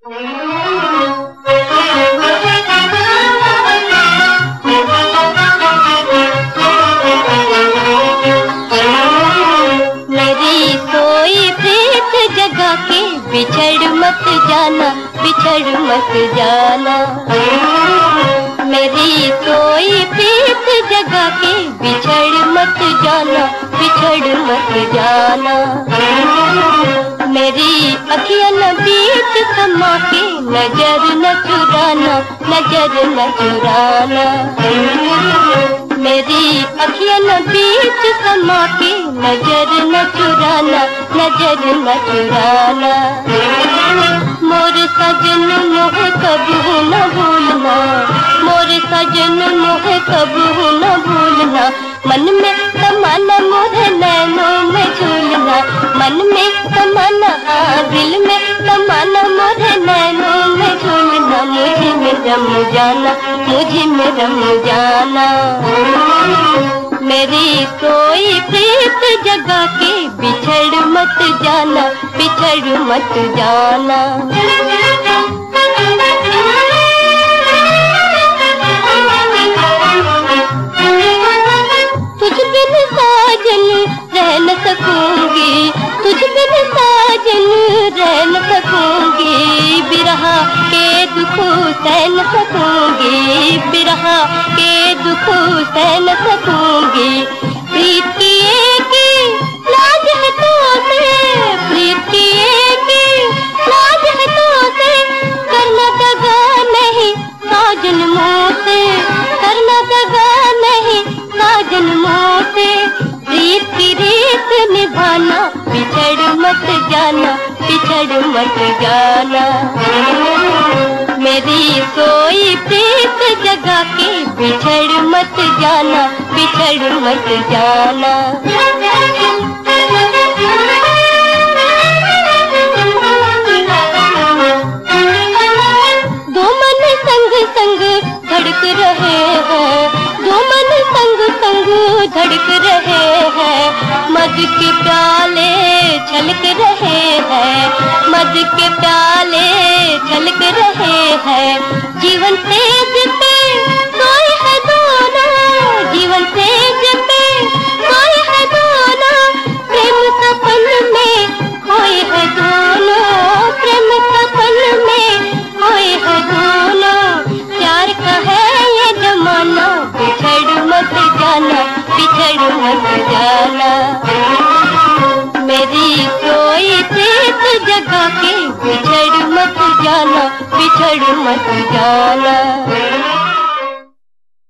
बिछड़ मत जाना, बिछड़ मत जाना। मेरी सोई प्रीत जगा के बिछड़ मत जाना, बिछड़ मत जाना। मेरी अखियाँ न बीच समा के नजर न चुराना, नजर न चुराना। मेरी अखियाँ न बीच समा के नजर न चुराना, नजर न चुराना। मोर सजन मोह कबहू न भूलना, मोर सजन मोह कबहू न भूलना। मन में तमन्ना मोर नैनों में झूलना, मन में तमन्ना दिल में तमन्ना मोर नैनों में झूलना। मुझे में रम जाना, मुझे में रम जाना। मेरी सोई प्रीत जगा के बिछड़ मत जाना, बिछड़ मत जाना। तुझ बिन साजन रह न सकूंगी, तुझ बिन साजन रह न सकूंगी। बिरहा के दुख सह न सकूंगी, बिरहा के दुख सह न सकूंगी। प्रीत की एक लाज है तो से, प्रीत की एक लाज है तो से। करना दगा नहीं साजन मुँह से, करना दगा नहीं साजन मुँह से। प्रीत की रीत निभाना, बिछड़ मत जाना, बिछड़ मत जाना। मेरी सोई प्रीत जगा के बिछड़ मत जाना, बिछड़ मत जाना। दो मन संग संग धड़क रहे हैं, दो मन संग संग धड़क रहे हैं। मद के प्याले छलक रहे हैं, मद के प्याले छलक रहे हैं। जीवन से पे सोए है दोनों, जीवन से पे सोए है दोनों। प्रेम सपन में खोए है दोनों, प्रेम सपन में खोए है दोनों। प्यार का है ये जमाना, बिछड़ मत जाना, बिछड़ मत जाना। मेरी सोई प्रीत जगा के बिछड़ मत जाना, बिछड़ मत जाना।